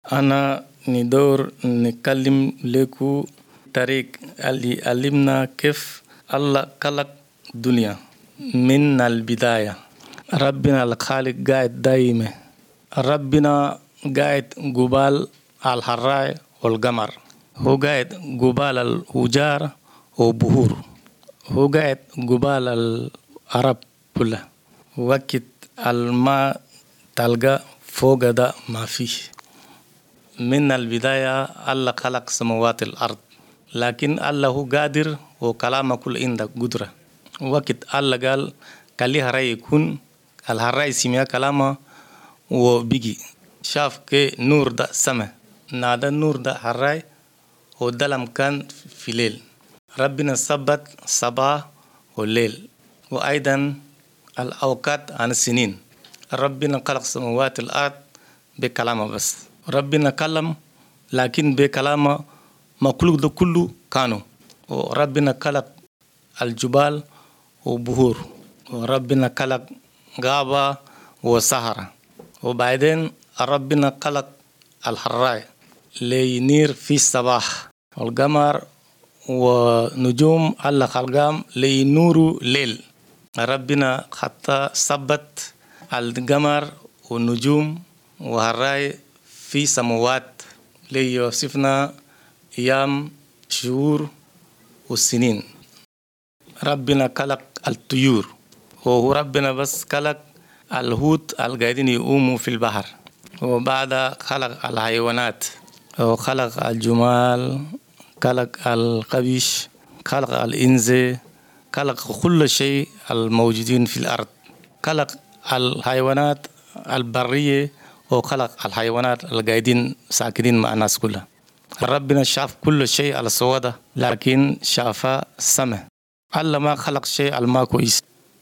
أنا ندور نتكلم لكم طريق اللي علمنا كيف الله خلق الدنيا من البداية. ربنا الخالق قاعد دايما، ربنا قاعد قبال الحراء والقمر، هو قاعد قبال الأشجار والبحور، هو قاعد قبال العرب كلها. وقت الماء تلقى فوق ده ما فيش. من البداية الله خلق السماوات والأرض، لكن الله هو قادر وكلامه كل عنده قدرة. وقت الله قال كلي هراي يكون، الهراي سمع كلامه وبيجي شاف كي نور ده سما، نادى النور ده هراي ودلم كان في ليل. ربنا ثبت صباح والليل، وأيضا الأوقات عن السنين. ربنا خلق السماوات والأرض بكلامه بس. ربنا كلم، لكن بكلامه مخلوق ده كله كانوا. وربنا خلق الجبال وبحور، وربنا خلق غابة وصحراء، وبعدين ربنا خلق الحراء لينير في الصباح، والقمر ونجوم الله خلقهم لينوروا ليل. ربنا حتى ثبت القمر والنجوم والحراء في سماوات ليوصفنا أيام شهور والسنين. ربنا خلق الطيور، وهو ربنا بس خلق الحوت القاعدين يقوموا في البحر، وبعد خلق الحيوانات وخلق الجمال، خلق القبيش، خلق الإنس، خلق كل شيء الموجودين في الأرض، خلق الحيوانات البرية وخلق الحيوانات القاعدين ساكنين مع الناس كلها. ربنا شاف كل شيء على السوداء، لكن شاف السماء. الله ما خلق شيء ما كويس،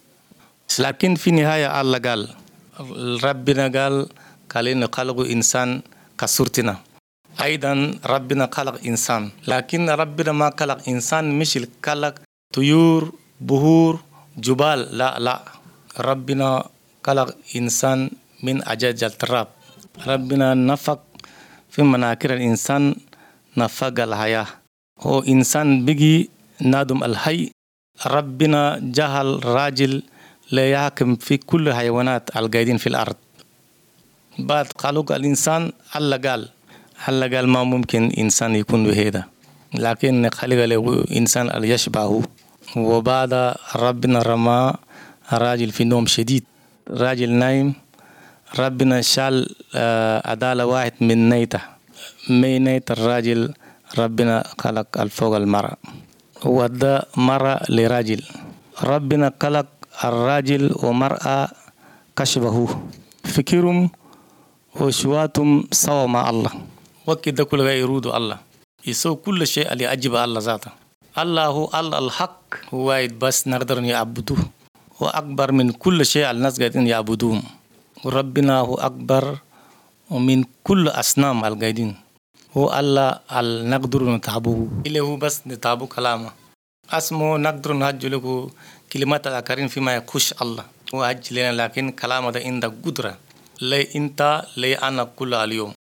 لكن في النهاية الله قال، ربنا قال خلينا خلق إنسان كصورتنا. أيضا ربنا خلق إنسان، لكن ربنا ما خلق إنسان مش خلق طيور بحور جبال، لا ربنا خلق إنسان من أجاج التراب. ربنا نفق في مناخير الإنسان نفق الحياة، هو إنسان بيجي نادم الحي. ربنا جعل راجل لا يحكم في كل الحيوانات القاعدين في الأرض. بعد خلق الإنسان الله قال ما ممكن إنسان يكون بهذا، لكن خلق له إنسان اللي يشبهه. وبعد ربنا رمى راجل في نوم شديد، راجل نايم. ربنا شال عدالة واحد من نيته، نيت الراجل. ربنا خلق الفوق المرأة، وده مرأة لراجل. ربنا خلق الراجل ومرأة كشبهه، فكرهم وشواتهم سوا مع الله. وكذا كل غير يرود الله يسوي كل شيء اللي أجب الله ذاته. الله هو الله الحق، هو واحد بس نقدر نعبدوه، وأكبر من كل شيء الناس قاعدين يعبدوهم. وربنا هو أكبر ومن كل أصنام القاعدين. هو الله نقدر نتعبوه، إلا هو بس نتعبو كلامه. اسمه نقدر نهج له كلمات الآخرين فيما يخش الله، هو هج لنا، لكن كلامه ده عندك قدرة. لا أنت لا أنا كل اليوم.